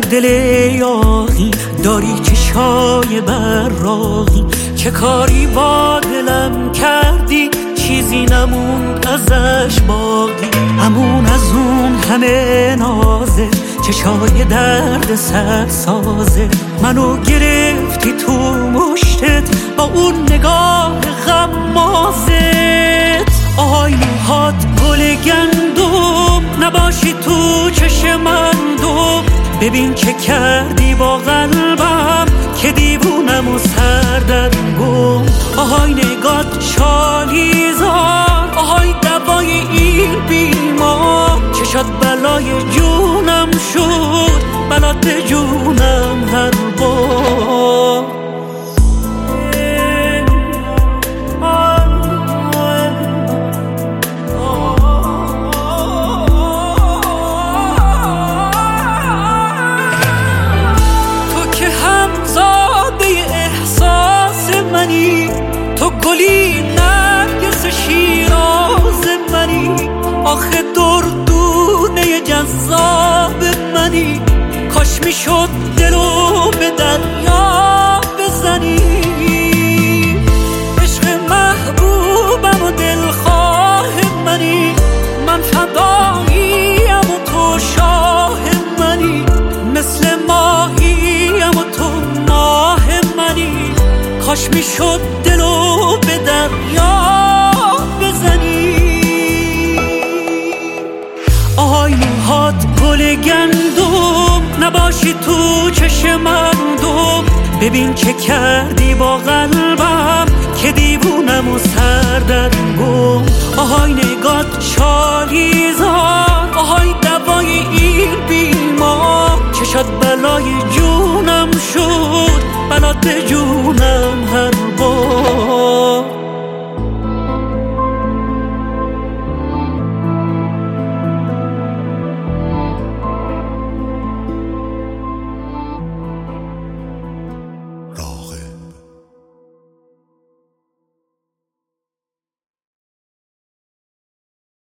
دل یاغی داری چشای براقی، چه کاری با دلم کردی چیزی نموند ازش باقی. همون از اون همه نازه، چشای درد سر سازه، منو گرفتی تو مشتت با اون نگاه غمازت. آهای موهات گل گندم، نباشی تو چشم من دم. ببین چه کردی با قلبم که دیوونم و سردرگم. آهای نگات شالیزار، آهای دوای این بیمار. چشات بلای جونم شد، بلات جونم هر بار. تو گلی نرگس شیراز منی، آخه دردونه جذاب منی. کاش میشد دلو به دریا بزنی. عشق محبوبم و دلخواه منی، من فداییم و تو شاه منی. مثل ماهیم و تو ماه منی. کاش میشد دلو به دریا بزنی. آهای موهات گل گندم، نباشی تو چشم من دم. ببین چه کردی با قلبم که دیوونم و سردرگم. آهای نگات شالیزار، آهای دوای این بیمار. چشات بلای جونم شد، بلات جونم هر